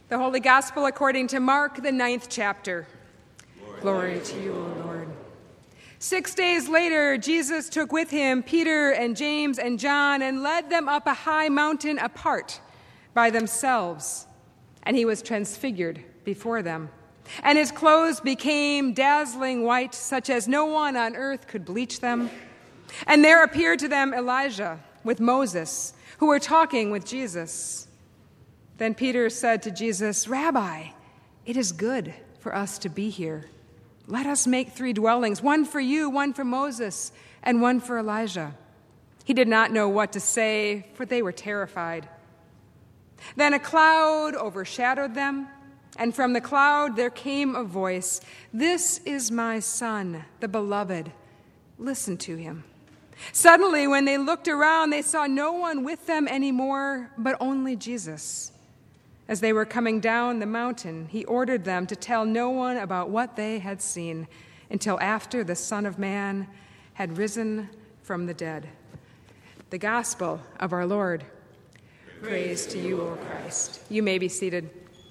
The Holy Gospel according to Mark, the 9th chapter. Glory to you, O Lord. 6 days later, Jesus took with him Peter and James and John and led them up a high mountain apart by themselves. And he was transfigured before them. And his clothes became dazzling white, such as no one on earth could bleach them. And there appeared to them Elijah with Moses, who were talking with Jesus. Then Peter said to Jesus, "Rabbi, it is good for us to be here. Let us make 3 dwellings, one for you, one for Moses, and one for Elijah." He did not know what to say, for they were terrified. Then a cloud overshadowed them, and from the cloud there came a voice, "This is my Son, the beloved. Listen to him." Suddenly, when they looked around, they saw no one with them anymore, but only Jesus. As they were coming down the mountain, he ordered them to tell no one about what they had seen until after the Son of Man had risen from the dead. The Gospel of our Lord. Praise to you, O Christ. You may be seated.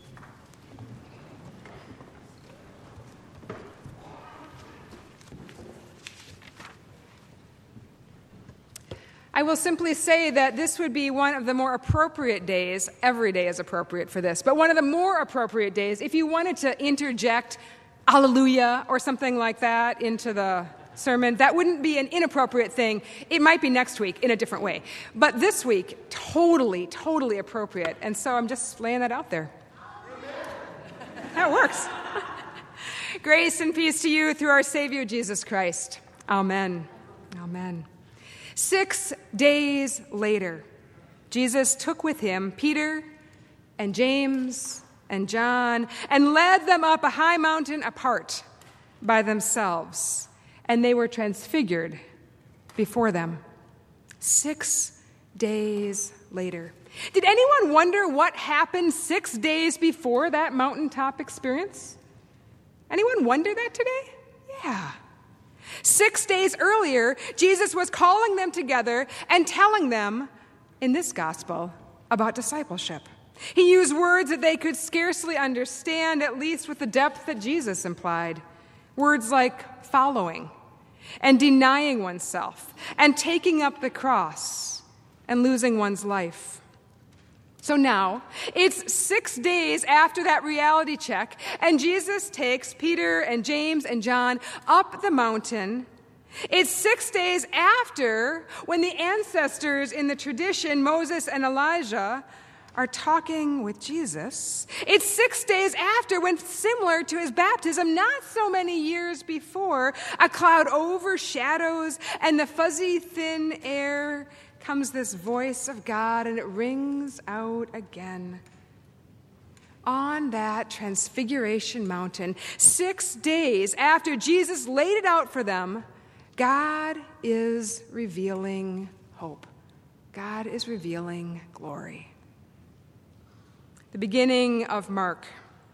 I will simply say that this would be one of the more appropriate days. Every day is appropriate for this, but one of the more appropriate days if you wanted to interject Alleluia or something like that into the sermon. That wouldn't be an inappropriate thing. It might be next week in a different way. But this week, totally appropriate. And so I'm just laying that out there. That works. Grace and peace to you through our Savior, Jesus Christ. Amen. Amen. 6 days later, Jesus took with him Peter and James and John and led them up a high mountain apart by themselves, and they were transfigured before them. 6 days later. Did anyone wonder what happened 6 days before that mountaintop experience? Anyone wonder that today? Yeah. 6 days earlier, Jesus was calling them together and telling them, in this gospel, about discipleship. He used words that they could scarcely understand, at least with the depth that Jesus implied. Words like following and denying oneself and taking up the cross and losing one's life. So now, it's 6 days after that reality check, and Jesus takes Peter and James and John up the mountain. It's 6 days after when the ancestors in the tradition, Moses and Elijah, are talking with Jesus. It's 6 days after when, similar to his baptism, not so many years before, a cloud overshadows and the fuzzy, thin air comes this voice of God, and it rings out again. On that Transfiguration Mountain, 6 days after Jesus laid it out for them, God is revealing hope. God is revealing glory. At the beginning of Mark,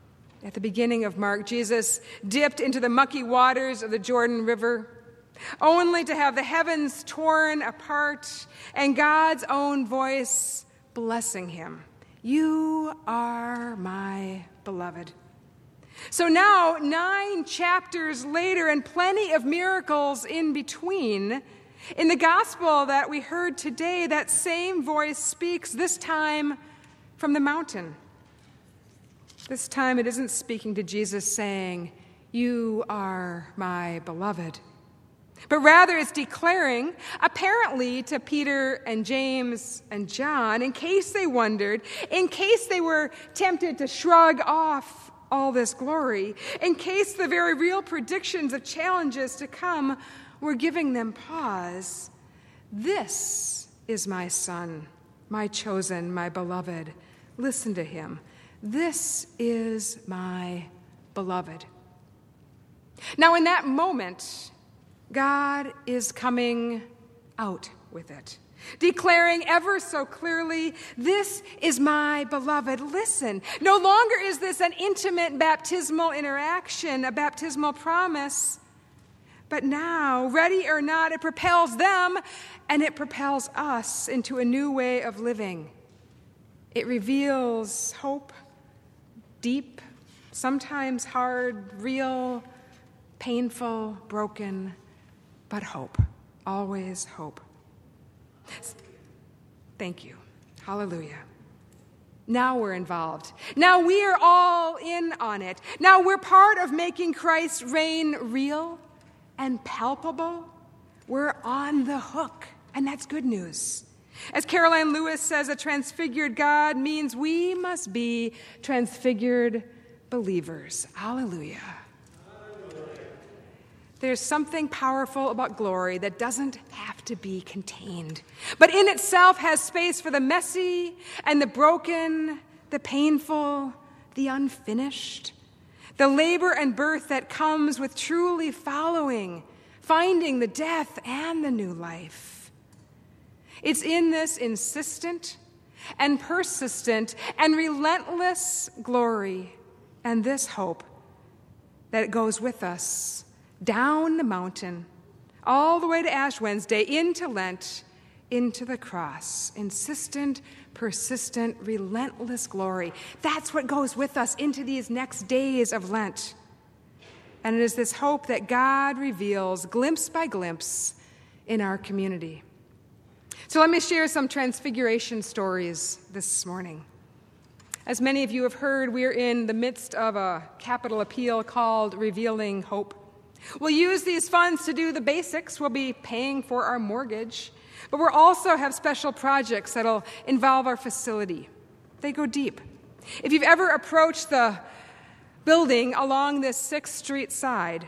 Jesus dipped into the mucky waters of the Jordan River, only to have the heavens torn apart and God's own voice blessing him. "You are my beloved." So now, 9 chapters later and plenty of miracles in between, in the gospel that we heard today, that same voice speaks, this time from the mountain. This time it isn't speaking to Jesus saying, "You are my beloved," but rather it's declaring, apparently to Peter and James and John, in case they wondered, in case they were tempted to shrug off all this glory, in case the very real predictions of challenges to come were giving them pause. "This is my Son, my chosen, my beloved. Listen to him. This is my beloved." Now, in that moment, God is coming out with it, declaring ever so clearly, "This is my beloved. Listen." No longer is this an intimate baptismal interaction, a baptismal promise, but now, ready or not, it propels them and it propels us into a new way of living. It reveals hope, Deep, sometimes hard, real, painful, broken, but hope. Always hope. Thank you. Hallelujah. Now we're involved. Now we are all in on it. Now we're part of making Christ's reign real and palpable. We're on the hook, and that's good news. As Caroline Lewis says, a transfigured God means we must be transfigured believers. Hallelujah. There's something powerful about glory that doesn't have to be contained, but in itself has space for the messy and the broken, the painful, the unfinished, the labor and birth that comes with truly finding the death and the new life. It's in this insistent and persistent and relentless glory and this hope that it goes with us down the mountain, all the way to Ash Wednesday, into Lent, into the cross. Insistent, persistent, relentless glory. That's what goes with us into these next days of Lent. And it is this hope that God reveals glimpse by glimpse in our community. So let me share some transfiguration stories this morning. As many of you have heard, we're in the midst of a capital appeal called Revealing Hope. We'll use these funds to do the basics. We'll be paying for our mortgage. But we'll also have special projects that'll involve our facility. They go deep. If you've ever approached the building along this 6th Street side,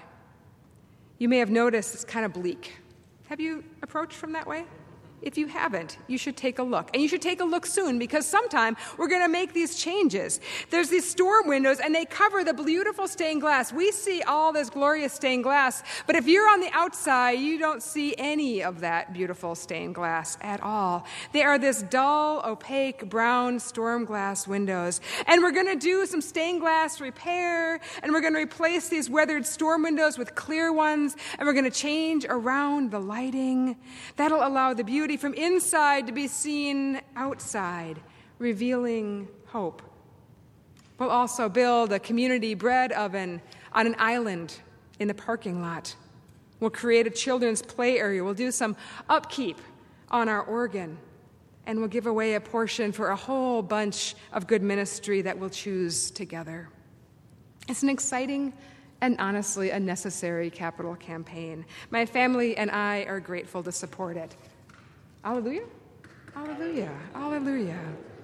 you may have noticed it's kind of bleak. Have you approached from that way? If you haven't, you should take a look. And you should take a look soon, because sometime we're going to make these changes. There's these storm windows, and they cover the beautiful stained glass. We see all this glorious stained glass, but if you're on the outside, you don't see any of that beautiful stained glass at all. They are this dull, opaque, brown storm glass windows. And we're going to do some stained glass repair, and we're going to replace these weathered storm windows with clear ones, and we're going to change around the lighting. That'll allow the beauty from inside to be seen outside, revealing hope. We'll also build a community bread oven on an island in the parking lot. We'll create a children's play area. We'll do some upkeep on our organ. And we'll give away a portion for a whole bunch of good ministry that we'll choose together. It's an exciting and honestly a necessary capital campaign. My family and I are grateful to support it. Hallelujah, hallelujah, hallelujah.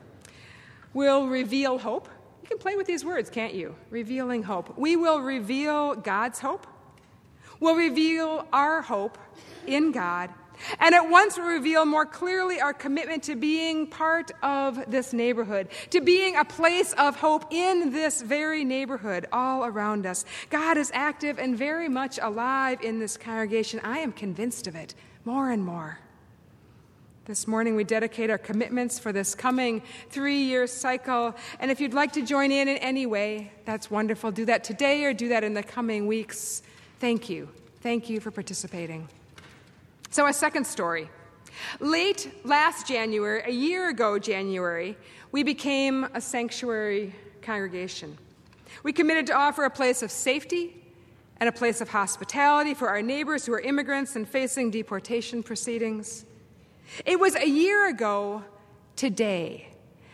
We'll reveal hope. You can play with these words, can't you? Revealing hope. We will reveal God's hope. We'll reveal our hope in God. And at once we'll reveal more clearly our commitment to being part of this neighborhood, to being a place of hope in this very neighborhood all around us. God is active and very much alive in this congregation. I am convinced of it more and more. This morning we dedicate our commitments for this coming 3-year cycle. And if you'd like to join in any way, that's wonderful. Do that today or do that in the coming weeks. Thank you. Thank you for participating. So a second story. Late last January, a year ago January, we became a sanctuary congregation. We committed to offer a place of safety and a place of hospitality for our neighbors who are immigrants and facing deportation proceedings. It was a year ago today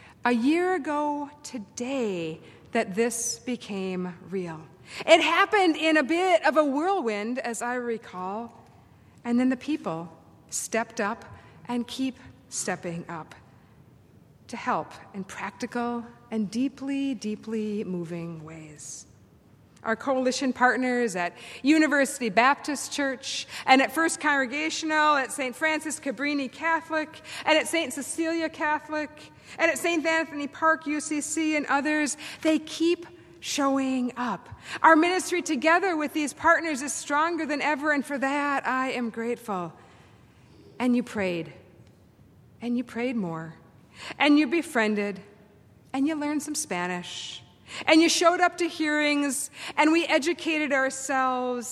that this became real. It happened in a bit of a whirlwind, as I recall, and then the people stepped up and keep stepping up to help in practical and deeply, deeply moving ways. Our coalition partners at University Baptist Church and at First Congregational, at St. Francis Cabrini Catholic, and at St. Cecilia Catholic, and at St. Anthony Park UCC and others, they keep showing up. Our ministry together with these partners is stronger than ever, and for that I am grateful. And you prayed more, and you befriended, and you learned some Spanish, and you showed up to hearings, and we educated ourselves,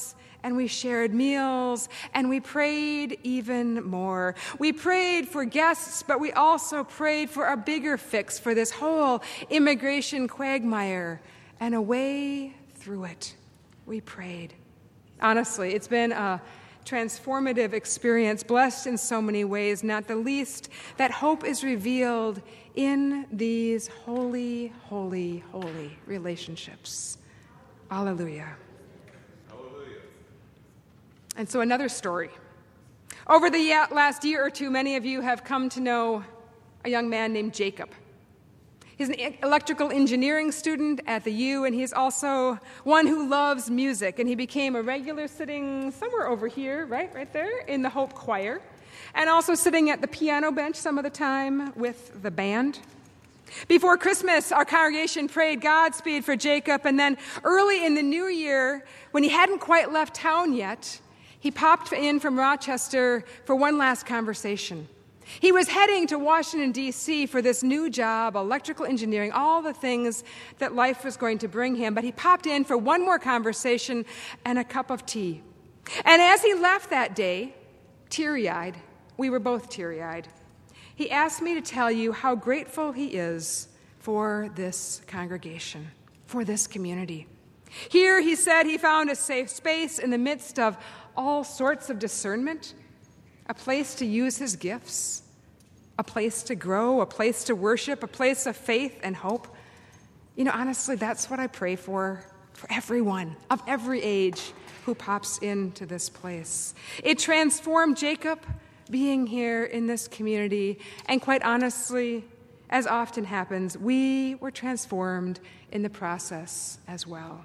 and we shared meals, and we prayed even more. We prayed for guests, but we also prayed for a bigger fix for this whole immigration quagmire and a way through it. We prayed. Honestly, it's been a transformative experience, blessed in so many ways, not the least that hope is revealed in these holy, holy, holy relationships. Hallelujah. Hallelujah. And so another story. Over the last year or two, many of you have come to know a young man named Jacob. He's an electrical engineering student at the U, and he's also one who loves music. And he became a regular sitting somewhere over here, right there, in the Hope Choir, and also sitting at the piano bench some of the time with the band. Before Christmas, our congregation prayed Godspeed for Jacob, and then early in the new year, when he hadn't quite left town yet, he popped in from Rochester for one last conversation. He was heading to Washington, D.C. for this new job, electrical engineering, all the things that life was going to bring him. But he popped in for one more conversation and a cup of tea. And as he left that day, teary-eyed, we were both teary-eyed, he asked me to tell you how grateful he is for this congregation, for this community. Here, he said, he found a safe space in the midst of all sorts of discernment, a place to use his gifts, a place to grow, a place to worship, a place of faith and hope. You know, honestly, that's what I pray for everyone of every age who pops into this place. It transformed Jacob being here in this community, and quite honestly, as often happens, we were transformed in the process as well.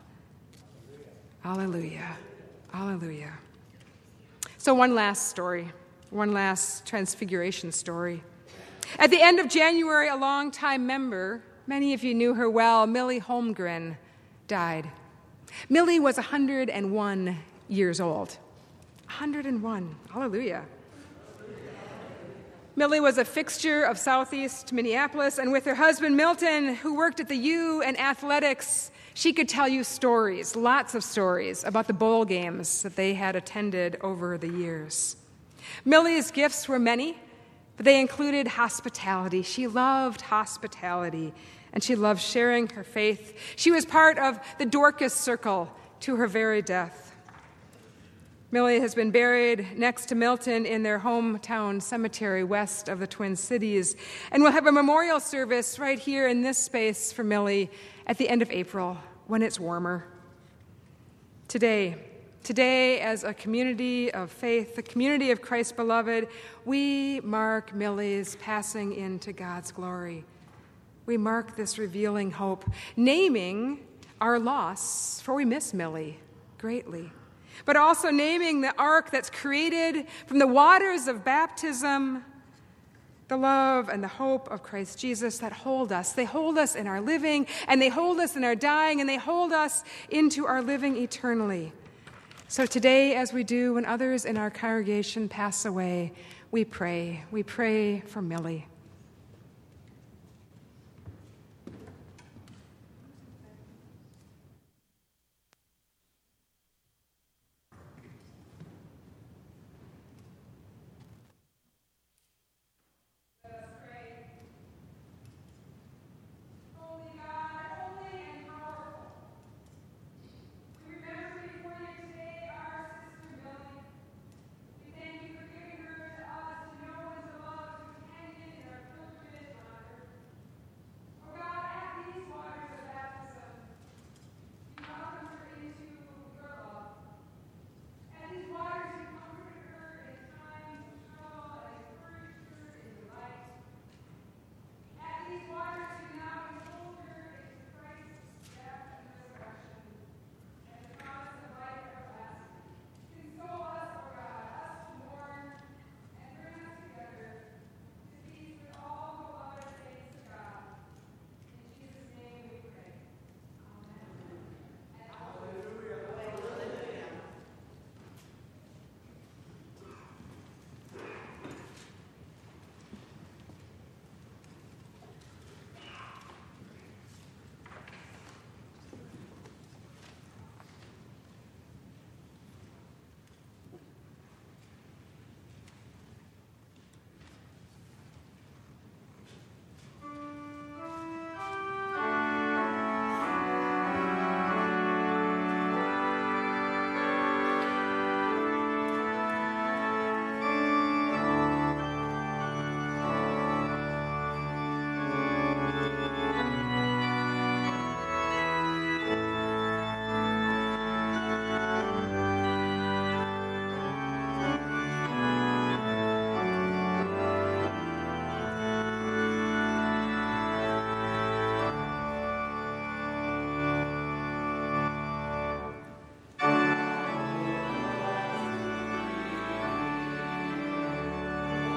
Hallelujah. Hallelujah. So one last story. One last transfiguration story. At the end of January, a longtime member, many of you knew her well, Millie Holmgren, died. Millie was 101 years old. 101. Hallelujah. Millie was a fixture of Southeast Minneapolis, and with her husband, Milton, who worked at the U and athletics, she could tell you stories, lots of stories, about the bowl games that they had attended over the years. Millie's gifts were many, but they included hospitality. She loved hospitality, and she loved sharing her faith. She was part of the Dorcas Circle to her very death. Millie has been buried next to Milton in their hometown cemetery west of the Twin Cities, and we'll have a memorial service right here in this space for Millie at the end of April when it's warmer. Today, as a community of faith, the community of Christ beloved, we mark Millie's passing into God's glory. We mark this revealing hope, naming our loss, for we miss Millie greatly, but also naming the ark that's created from the waters of baptism, the love and the hope of Christ Jesus that hold us. They hold us in our living, and they hold us in our dying, and they hold us into our living eternally. So today, as we do when others in our congregation pass away, we pray. We pray for Millie.